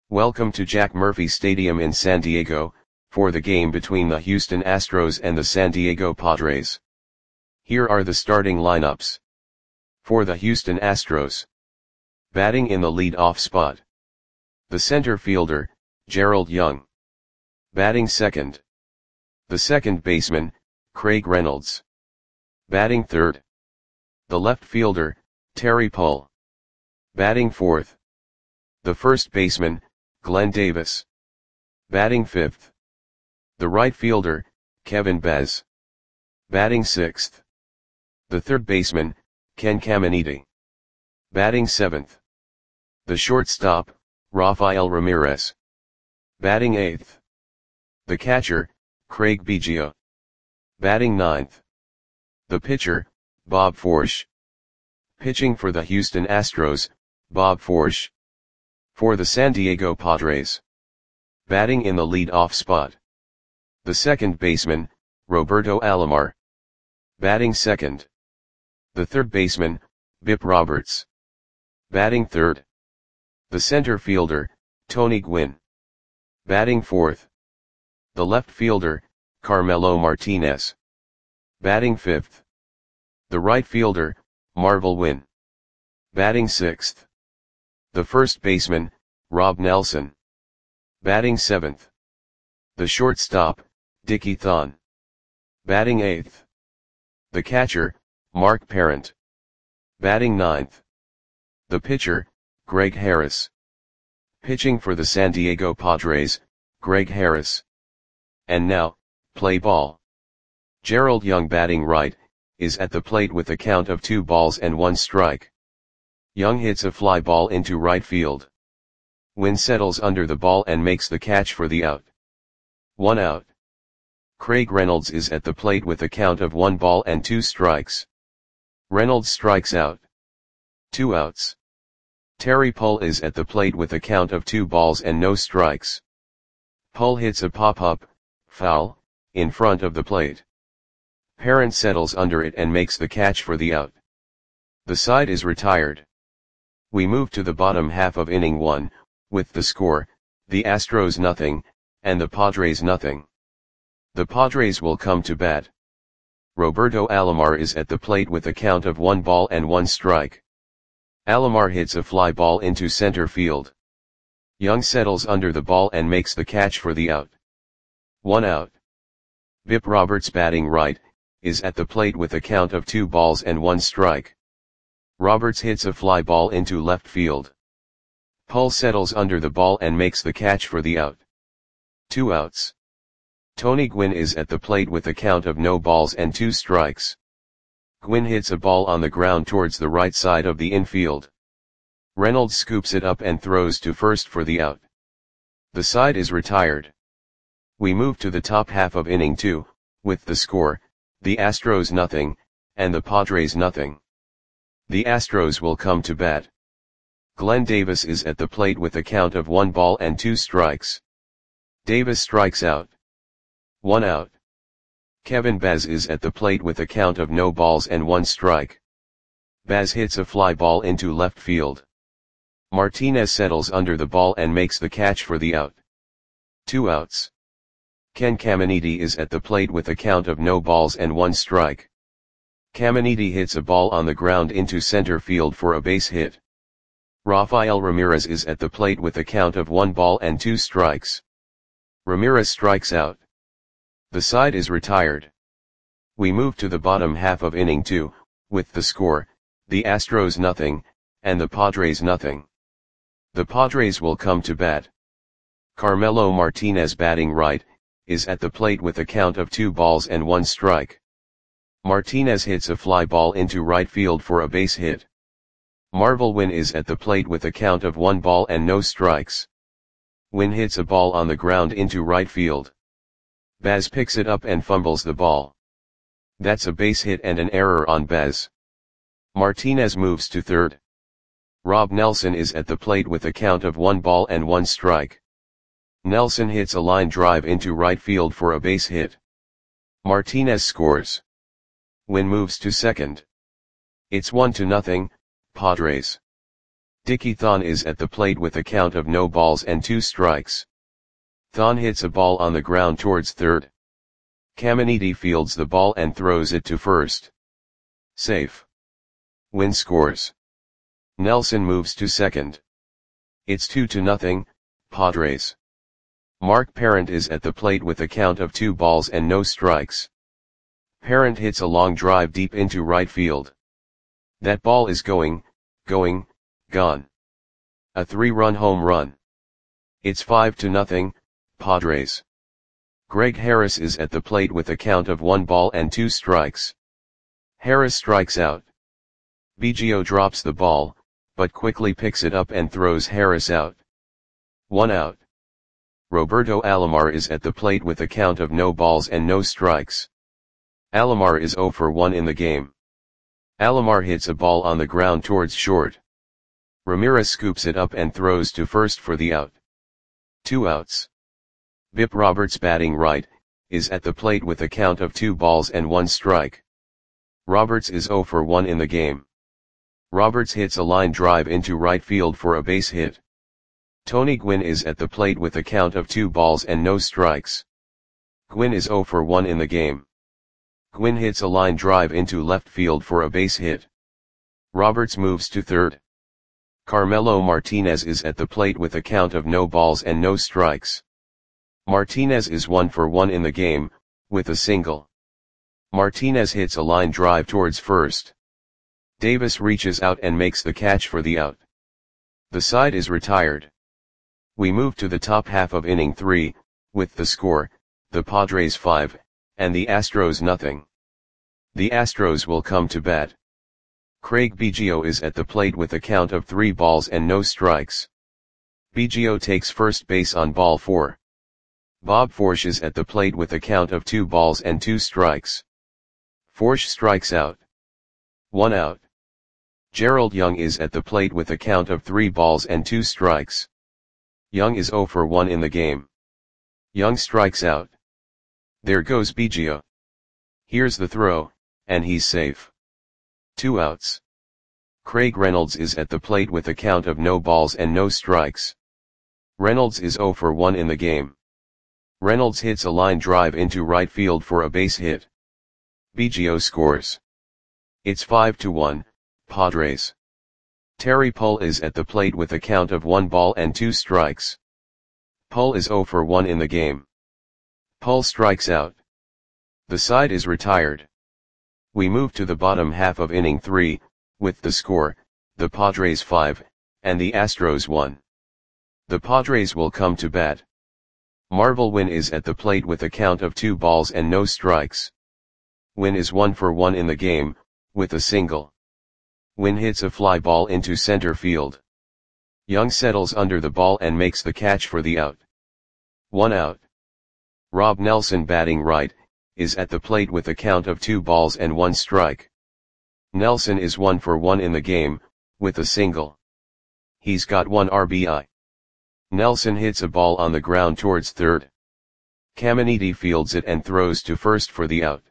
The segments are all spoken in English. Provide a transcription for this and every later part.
Welcome to Jack Murphy Stadium in San Diego, for the game between the Houston Astros and the San Diego Padres. Here are the starting lineups. For the Houston Astros. Batting in the lead-off spot. The center fielder, Gerald Young. Batting second. The second baseman, Craig Reynolds. Batting third. The left fielder, Terry Pull. Batting fourth. The first baseman, Glenn Davis. Batting fifth. The right fielder, Kevin Bez. Batting sixth. The third baseman, Ken Caminiti. Batting seventh. The shortstop, Rafael Ramirez. Batting eighth. The catcher, Craig Biggio. Batting ninth. The pitcher, Bob Forsch. Pitching for the Houston Astros, Bob Forsch. For the San Diego Padres. Batting in the lead-off spot. The second baseman, Roberto Alomar. Batting second. The third baseman, Bip Roberts. Batting third. The center fielder, Tony Gwynn. Batting fourth. The left fielder, Carmelo Martinez. Batting fifth. The right fielder, Marvel Wynn. Batting sixth. The first baseman, Rob Nelson. Batting seventh. The shortstop, Dickie Thon. Batting eighth. The catcher, Mark Parent. Batting ninth. The pitcher, Greg Harris. Pitching for the San Diego Padres, Greg Harris. And now, play ball. Gerald Young batting right, is at the plate with a count of 2 balls and 1 strike. Young hits a fly ball into right field. Wynn settles under the ball and makes the catch for the out. 1 out. Craig Reynolds is at the plate with a count of 1 ball and 2 strikes. Reynolds strikes out. 2 outs. Terry Pull is at the plate with a count of 2 balls and no strikes. Pull hits a pop-up, foul, in front of the plate. Parent settles under it and makes the catch for the out. The side is retired. We move to the bottom half of inning 1, with the score, the Astros nothing, and the Padres nothing. The Padres will come to bat. Roberto Alomar is at the plate with a count of 1 ball and 1 strike. Alomar hits a fly ball into center field. Young settles under the ball and makes the catch for the out. 1 out. Bip Roberts batting right, is at the plate with a count of 2 balls and 1 strike. Roberts hits a fly ball into left field. Pull settles under the ball and makes the catch for the out. 2 outs. Tony Gwynn is at the plate with a count of no balls and 2 strikes. Gwynn hits a ball on the ground towards the right side of the infield. Reynolds scoops it up and throws to first for the out. The side is retired. We move to the top half of inning 2, with the score, the Astros nothing, and the Padres nothing. The Astros will come to bat. Glenn Davis is at the plate with a count of 1 ball and 2 strikes. Davis strikes out. 1 out. Kevin Bez is at the plate with a count of no balls and 1 strike. Bez hits a fly ball into left field. Martinez settles under the ball and makes the catch for the out. 2 outs. Ken Caminiti is at the plate with a count of no balls and 1 strike. Caminiti hits a ball on the ground into center field for a base hit. Rafael Ramirez is at the plate with a count of 1 ball and 2 strikes. Ramirez strikes out. The side is retired. We move to the bottom half of inning 2, with the score, the Astros nothing, and the Padres nothing. The Padres will come to bat. Carmelo Martinez batting right, is at the plate with a count of 2 balls and 1 strike. Martinez hits a fly ball into right field for a base hit. Marvel Wynn is at the plate with a count of 1 ball and no strikes. Wynn hits a ball on the ground into right field. Baz picks it up and fumbles the ball. That's a base hit and an error on Baz. Martinez moves to third. Rob Nelson is at the plate with a count of 1 ball and 1 strike. Nelson hits a line drive into right field for a base hit. Martinez scores. Wynn moves to second. It's 1-0, Padres. Dickie Thon is at the plate with a count of no balls and 2 strikes. Thon hits a ball on the ground towards third. Caminiti fields the ball and throws it to first. Safe. Win scores. Nelson moves to second. It's 2-0, Padres. Mark Parent is at the plate with a count of 2 balls and no strikes. Parent hits a long drive deep into right field. That ball is gone. A 3-run home run. It's 5-0, Padres. Greg Harris is at the plate with a count of 1 ball and 2 strikes. Harris strikes out. Biggio drops the ball, but quickly picks it up and throws Harris out. 1 out. Roberto Alomar is at the plate with a count of no balls and no strikes. Alomar is 0 for 1 in the game. Alomar hits a ball on the ground towards short. Ramirez scoops it up and throws to first for the out. 2 outs. Bip Roberts, batting right, is at the plate with a count of 2 balls and 1 strike. Roberts is 0 for 1 in the game. Roberts hits a line drive into right field for a base hit. Tony Gwynn is at the plate with a count of 2 balls and no strikes. Gwynn is 0 for 1 in the game. Gwynn hits a line drive into left field for a base hit. Roberts moves to third. Carmelo Martinez is at the plate with a count of no balls and no strikes. Martinez is 1 for 1 in the game, with a single. Martinez hits a line drive towards first. Davis reaches out and makes the catch for the out. The side is retired. We move to the top half of inning 3, with the score, the Padres 5, and the Astros nothing. The Astros will come to bat. Craig Biggio is at the plate with a count of 3 balls and no strikes. Biggio takes first base on ball 4. Bob Forsch is at the plate with a count of 2 balls and 2 strikes. Forsch strikes out. 1 out. Gerald Young is at the plate with a count of 3 balls and 2 strikes. Young is 0 for 1 in the game. Young strikes out. There goes Biggio. Here's the throw, and he's safe. 2 outs. Craig Reynolds is at the plate with a count of no balls and no strikes. Reynolds is 0 for 1 in the game. Reynolds hits a line drive into right field for a base hit. Biggio scores. It's 5-1, Padres. Terry Pull is at the plate with a count of 1 ball and 2 strikes. Pull is 0 for 1 in the game. Pull strikes out. The side is retired. We move to the bottom half of inning 3, with the score, the Padres 5, and the Astros 1. The Padres will come to bat. Marvel Wynn is at the plate with a count of 2 balls and no strikes. Wynn is 1 for 1 in the game, with a single. Wynn hits a fly ball into center field. Young settles under the ball and makes the catch for the out. 1 out. Rob Nelson, batting right, is at the plate with a count of 2 balls and 1 strike. Nelson is 1 for 1 in the game, with a single. He's got 1 RBI. Nelson hits a ball on the ground towards third. Caminiti fields it and throws to first for the out.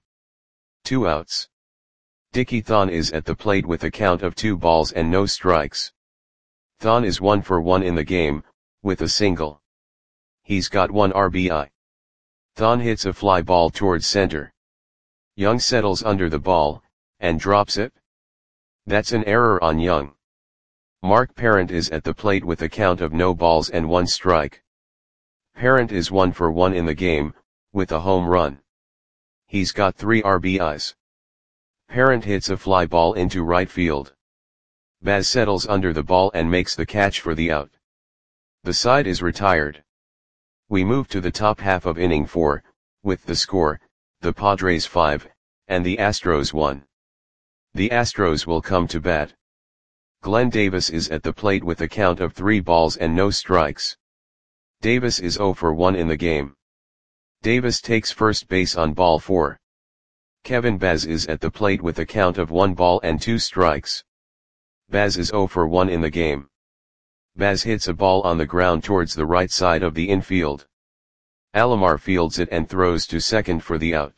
2 outs. Dickie Thon is at the plate with a count of 2 balls and no strikes. Thon is 1 for 1 in the game, with a single. He's got 1 RBI. Thon hits a fly ball towards center. Young settles under the ball, and drops it. That's an error on Young. Mark Parent is at the plate with a count of no balls and 1 strike. Parent is 1 for 1 in the game, with a home run. He's got 3 RBIs. Parent hits a fly ball into right field. Baz settles under the ball and makes the catch for the out. The side is retired. We move to the top half of inning 4, with the score, the Padres 5, and the Astros 1. The Astros will come to bat. Glenn Davis is at the plate with a count of 3 balls and no strikes. Davis is 0 for 1 in the game. Davis takes first base on ball 4. Kevin Baz is at the plate with a count of 1 ball and 2 strikes. Baz is 0 for 1 in the game. Baz hits a ball on the ground towards the right side of the infield. Alomar fields it and throws to second for the out.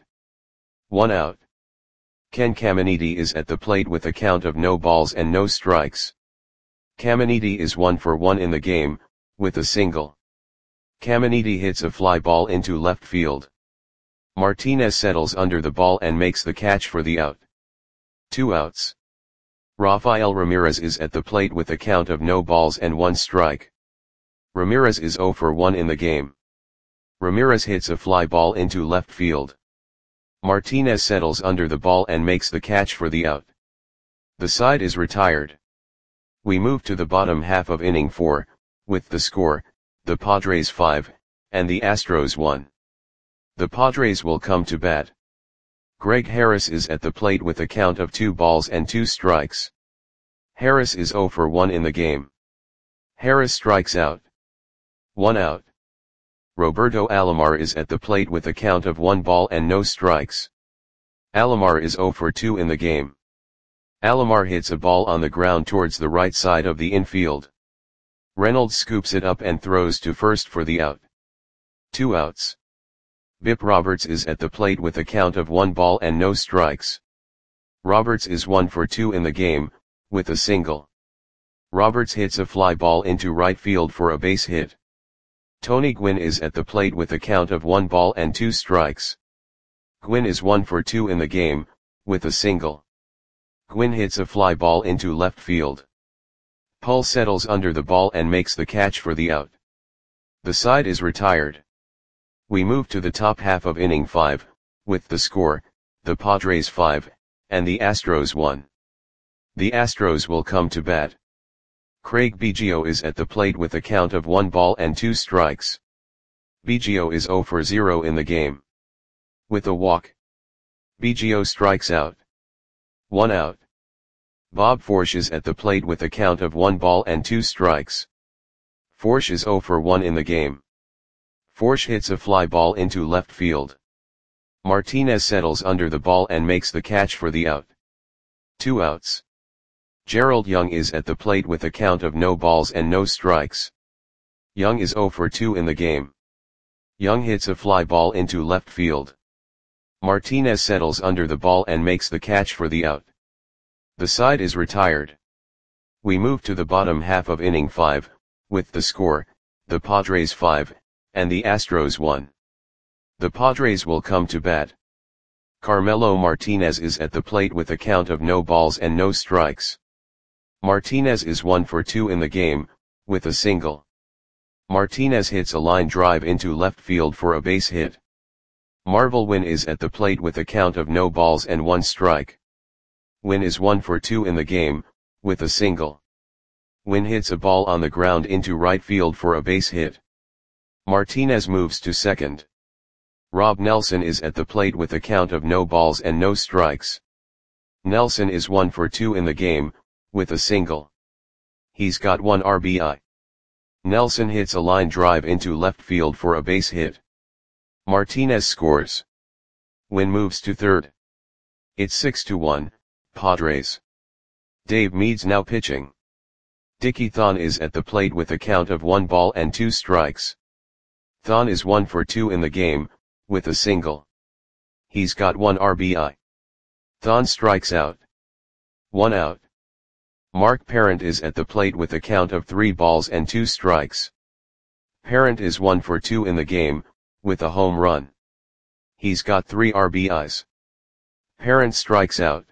1 out. Ken Caminiti is at the plate with a count of no balls and no strikes. Caminiti is 1 for 1 in the game, with a single. Caminiti hits a fly ball into left field. Martinez settles under the ball and makes the catch for the out. 2 outs. Rafael Ramirez is at the plate with a count of no balls and 1 strike. Ramirez is 0 for 1 in the game. Ramirez hits a fly ball into left field. Martinez settles under the ball and makes the catch for the out. The side is retired. We move to the bottom half of inning 4, with the score, the Padres 5, and the Astros 1. The Padres will come to bat. Greg Harris is at the plate with a count of 2 balls and 2 strikes. Harris is 0 for 1 in the game. Harris strikes out. 1 out. Roberto Alomar is at the plate with a count of 1 ball and no strikes. Alomar is 0 for 2 in the game. Alomar hits a ball on the ground towards the right side of the infield. Reynolds scoops it up and throws to first for the out. 2 outs. Bip Roberts is at the plate with a count of 1 ball and no strikes. Roberts is 1 for 2 in the game, with a single. Roberts hits a fly ball into right field for a base hit. Tony Gwynn is at the plate with a count of 1 ball and 2 strikes. Gwynn is 1 for 2 in the game, with a single. Gwynn hits a fly ball into left field. Pull settles under the ball and makes the catch for the out. The side is retired. We move to the top half of inning 5, with the score, the Padres 5, and the Astros 1. The Astros will come to bat. Craig Biggio is at the plate with a count of 1 ball and 2 strikes. Biggio is 0 for 0 in the game. With a walk, Biggio strikes out. 1 out. Bob Forsch is at the plate with a count of 1 ball and 2 strikes. Forsch is 0 for 1 in the game. Forsch hits a fly ball into left field. Martinez settles under the ball and makes the catch for the out. 2 outs. Gerald Young is at the plate with a count of no balls and no strikes. Young is 0 for 2 in the game. Young hits a fly ball into left field. Martinez settles under the ball and makes the catch for the out. The side is retired. We move to the bottom half of inning 5, with the score, the Padres 5, and the Astros 1. The Padres will come to bat. Carmelo Martinez is at the plate with a count of no balls and no strikes. Martinez is 1 for 2 in the game, with a single. Martinez hits a line drive into left field for a base hit. Marvel Wynn is at the plate with a count of no balls and 1 strike. Wynn is 1 for 2 in the game, with a single. Wynn hits a ball on the ground into right field for a base hit. Martinez moves to second. Rob Nelson is at the plate with a count of no balls and no strikes. Nelson is 1 for 2 in the game, with a single. He's got 1 RBI. Nelson hits a line drive into left field for a base hit. Martinez scores. Wynn moves to third. It's 6-1, Padres. Dave Meads now pitching. Dickie Thon is at the plate with a count of 1 ball and 2 strikes. Thon is 1 for 2 in the game, with a single. He's got 1 RBI. Thon strikes out. 1 out. Mark Parent is at the plate with a count of 3 balls and 2 strikes. Parent is 1 for 2 in the game, with a home run. He's got 3 RBIs. Parent strikes out.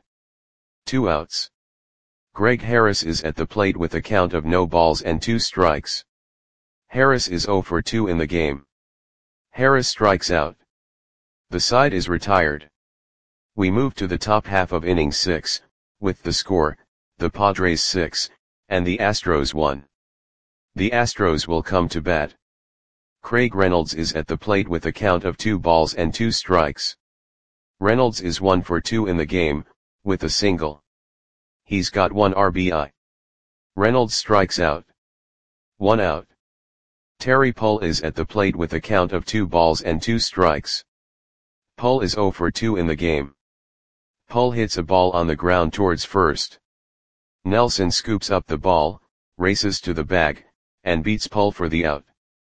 2 outs. Greg Harris is at the plate with a count of no balls and 2 strikes. Harris is 0 for 2 in the game. Harris strikes out. The side is retired. We move to the top half of inning 6, with the score, the Padres 6, and the Astros 1. The Astros will come to bat. Craig Reynolds is at the plate with a count of 2 balls and 2 strikes. Reynolds is 1 for 2 in the game, with a single. He's got 1 RBI. Reynolds strikes out. 1 out. Terry Pull is at the plate with a count of 2 balls and 2 strikes. Pull is 0 for 2 in the game. Pull hits a ball on the ground towards first. Nelson scoops up the ball, races to the bag, and beats Pull for the out.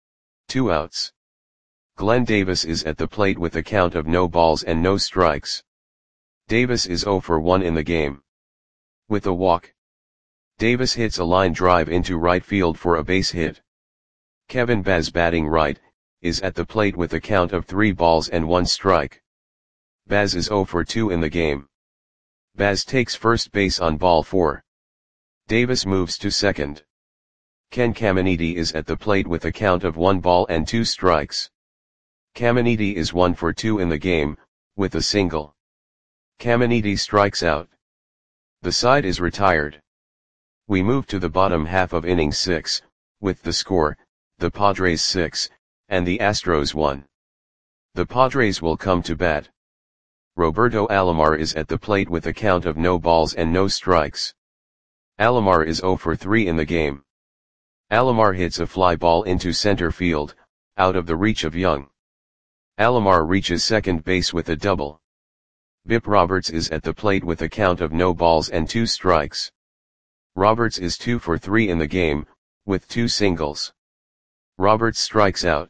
2 outs. Glenn Davis is at the plate with a count of no balls and no strikes. Davis is 0 for 1 in the game. With a walk, Davis hits a line drive into right field for a base hit. Kevin Baz batting right, is at the plate with a count of 3 balls and 1 strike. Baz is 0 for 2 in the game. Baz takes first base on ball 4. Davis moves to second. Ken Caminiti is at the plate with a count of 1 ball and 2 strikes. Caminiti is 1 for 2 in the game, with a single. Caminiti strikes out. The side is retired. We move to the bottom half of inning 6, with the score, the Padres 6, and the Astros 1. The Padres will come to bat. Roberto Alomar is at the plate with a count of no balls and no strikes. Alomar is 0 for 3 in the game. Alomar hits a fly ball into center field, out of the reach of Young. Alomar reaches second base with a double. Bip Roberts is at the plate with a count of no balls and 2 strikes. Roberts is 2 for 3 in the game, with 2 singles. Roberts strikes out.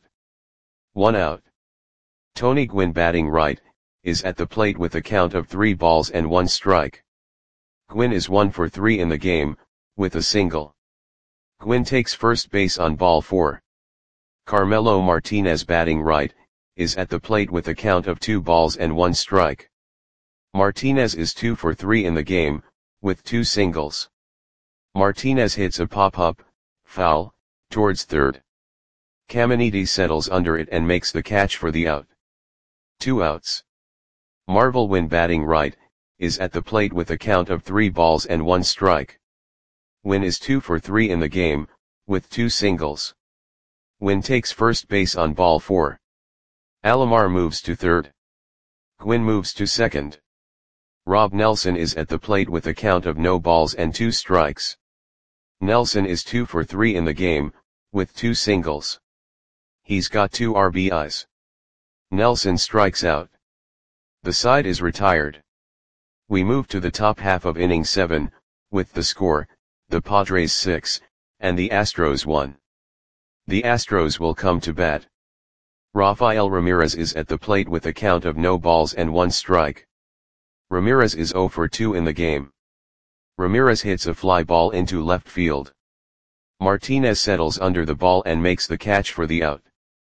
1 out. Tony Gwynn batting right, is at the plate with a count of 3 balls and 1 strike. Gwynn is 1 for 3 in the game, with a single. Gwynn takes first base on ball 4. Carmelo Martinez batting right, is at the plate with a count of 2 balls and 1 strike. Martinez is 2 for 3 in the game, with 2 singles. Martinez hits a pop-up, foul, towards third. Caminiti settles under it and makes the catch for the out. 2 outs. Marvel Wynn batting right, is at the plate with a count of 3 balls and 1 strike. Wynn is 2 for 3 in the game, with 2 singles. Wynn takes first base on ball 4. Alomar moves to third. Gwynn moves to second. Rob Nelson is at the plate with a count of no balls and 2 strikes. Nelson is 2 for 3 in the game, with 2 singles. He's got 2 RBIs. Nelson strikes out. The side is retired. We move to the top half of inning 7, with the score, the Padres 6, and the Astros 1. The Astros will come to bat. Rafael Ramirez is at the plate with a count of no balls and 1 strike. Ramirez is 0 for 2 in the game. Ramirez hits a fly ball into left field. Martinez settles under the ball and makes the catch for the out.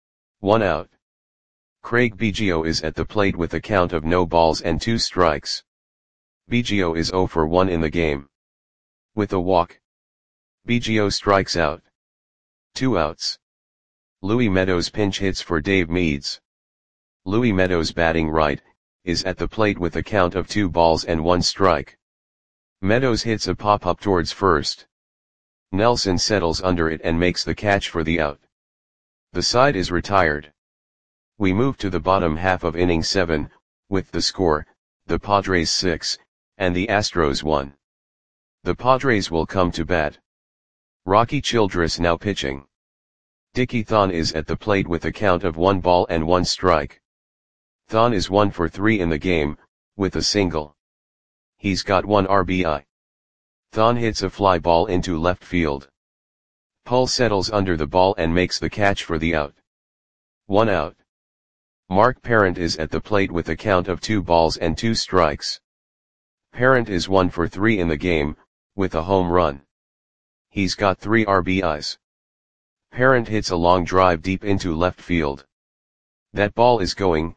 1 out. Craig Biggio is at the plate with a count of no balls and 2 strikes. Biggio is 0 for 1 in the game. With a walk. Biggio strikes out. 2 outs. Louis Meadows pinch hits for Dave Meads. Louis Meadows batting right, is at the plate with a count of 2 balls and 1 strike. Meadows hits a pop-up towards first. Nelson settles under it and makes the catch for the out. The side is retired. We move to the bottom half of inning 7, with the score, the Padres 6, and the Astros 1. The Padres will come to bat. Rocky Childress now pitching. Dickie Thon is at the plate with a count of 1 ball and 1 strike. Thon is 1 for 3 in the game, with a single. He's got 1 RBI. Thon hits a fly ball into left field. Pull settles under the ball and makes the catch for the out. 1 out. Mark Parent is at the plate with a count of 2 balls and 2 strikes. Parent is 1 for 3 in the game, with a home run. He's got 3 RBIs. Parent hits a long drive deep into left field. That ball is gone.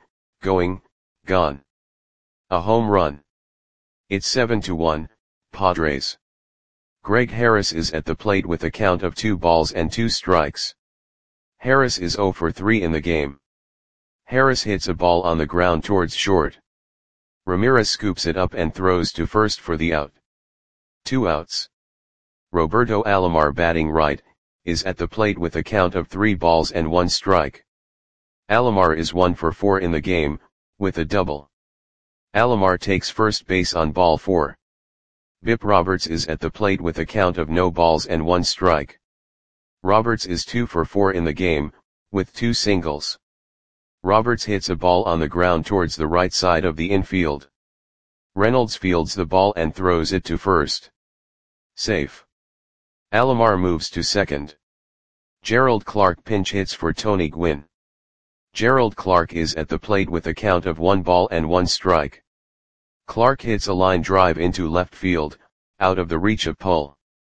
A home run. It's 7-1, Padres. Greg Harris is at the plate with a count of 2 balls and 2 strikes. Harris is 0 for 3 in the game. Harris hits a ball on the ground towards short. Ramirez scoops it up and throws to first for the out. 2 outs. Roberto Alomar batting right, is at the plate with a count of 3 balls and 1 strike. Alomar is 1 for 4 in the game, with a double. Alomar takes first base on ball 4. Bip Roberts is at the plate with a count of no balls and 1 strike. Roberts is 2 for 4 in the game, with 2 singles. Roberts hits a ball on the ground towards the right side of the infield. Reynolds fields the ball and throws it to first. Safe. Alomar moves to second. Gerald Clark pinch hits for Tony Gwynn. Gerald Clark is at the plate with a count of 1 ball and 1 strike. Clark hits a line drive into left field, out of the reach of Pull.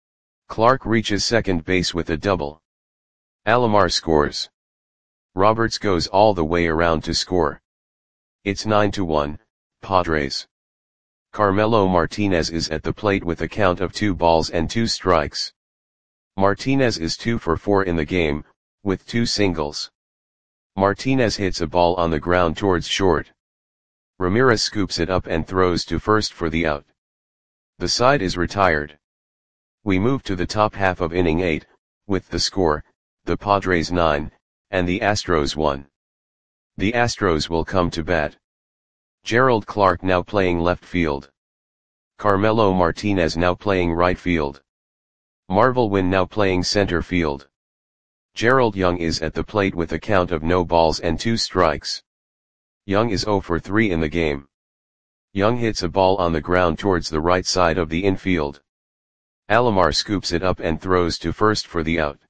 Clark reaches second base with a double. Alomar scores. Roberts goes all the way around to score. It's 9-1, Padres. Carmelo Martinez is at the plate with a count of 2 balls and 2 strikes. Martinez is 2 for 4 in the game, with 2 singles. Martinez hits a ball on the ground towards short. Ramirez scoops it up and throws to first for the out. The side is retired. We move to the top half of inning 8, with the score, the Padres 9, and the Astros 1. The Astros will come to bat. Gerald Clark now playing left field. Carmelo Martinez now playing right field. Marvel Wynn now playing center field. Gerald Young is at the plate with a count of no balls and 2 strikes. Young is 0 for 3 in the game. Young hits a ball on the ground towards the right side of the infield. Alomar scoops it up and throws to first for the out.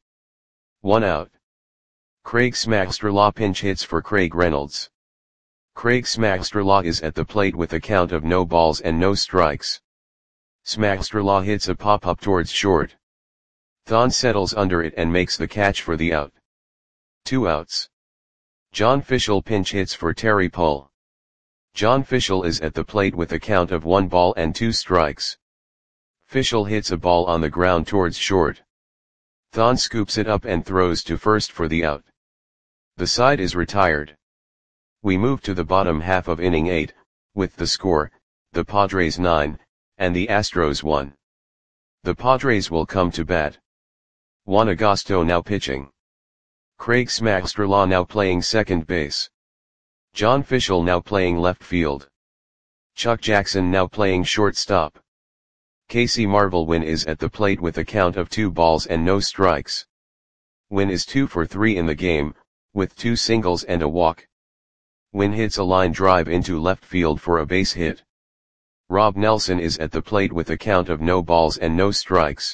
1 out. Craig Smagsterlaw pinch hits for Craig Reynolds. Craig Smagsterlaw is at the plate with a count of no balls and no strikes. Smagsterlaw hits a pop-up towards short. Thon settles under it and makes the catch for the out. 2 outs. John Fishel pinch hits for Terry Pull. John Fishel is at the plate with a count of 1 ball and 2 strikes. Fishel hits a ball on the ground towards short. Thon scoops it up and throws to first for the out. The side is retired. We move to the bottom half of inning 8, with the score, the Padres 9, and the Astros 1. The Padres will come to bat. Juan Agosto now pitching. Craig Smagsterlaw now playing second base. John Fishel now playing left field. Chuck Jackson now playing shortstop. Casey Marvel Wynn is at the plate with a count of 2 balls and no strikes. Wynn is 2 for 3 in the game, with 2 singles and a walk. Wynn hits a line drive into left field for a base hit. Rob Nelson is at the plate with a count of no balls and no strikes.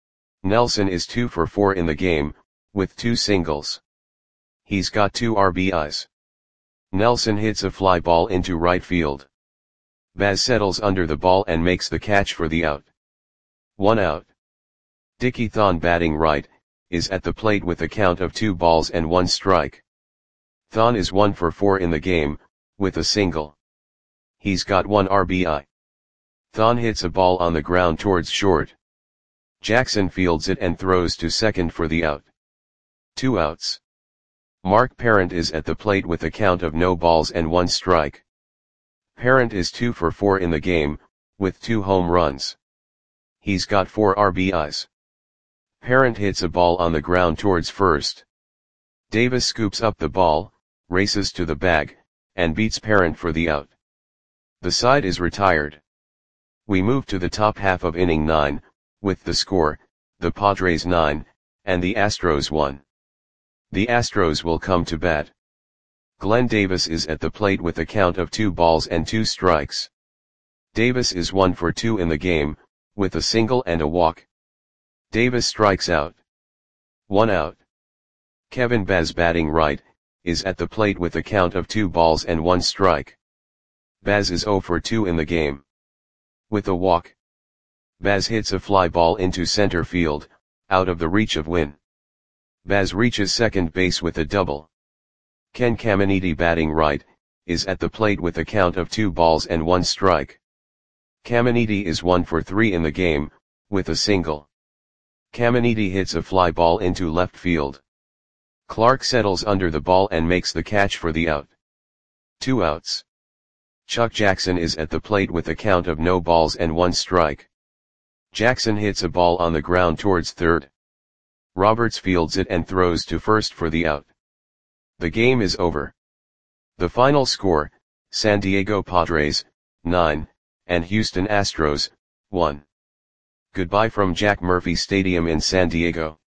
Nelson is 2 for 4 in the game, with 2 singles. He's got 2 RBIs. Nelson hits a fly ball into right field. Baz settles under the ball and makes the catch for the out. 1 out. Dickie Thon batting right, is at the plate with a count of 2 balls and 1 strike. Thon is 1 for 4 in the game, with a single. He's got 1 RBI. Thon hits a ball on the ground towards short. Jackson fields it and throws to second for the out. 2 outs. Mark Parent is at the plate with a count of no balls and 1 strike. Parent is 2 for 4 in the game, with 2 home runs. He's got 4 RBIs. Parent hits a ball on the ground towards first. Davis scoops up the ball, races to the bag, and beats Parent for the out. The side is retired. We move to the top half of inning 9, with the score, the Padres 9, and the Astros 1. The Astros will come to bat. Glenn Davis is at the plate with a count of 2 balls and 2 strikes. Davis is 1 for 2 in the game, with a single and a walk. Davis strikes out. 1 out. Kevin Baz batting right, is at the plate with a count of 2 balls and 1 strike. Baz is 0 for 2 in the game. With a walk. Baz hits a fly ball into center field, out of the reach of Wynn. Baz reaches second base with a double. Ken Caminiti batting right, is at the plate with a count of 2 balls and 1 strike. Caminiti is 1 for 3 in the game, with a single. Caminiti hits a fly ball into left field. Clark settles under the ball and makes the catch for the out. 2 outs. Chuck Jackson is at the plate with a count of no balls and 1 strike. Jackson hits a ball on the ground towards third. Roberts fields it and throws to first for the out. The game is over. The final score, San Diego Padres, 9, and Houston Astros, 1. Goodbye from Jack Murphy Stadium in San Diego.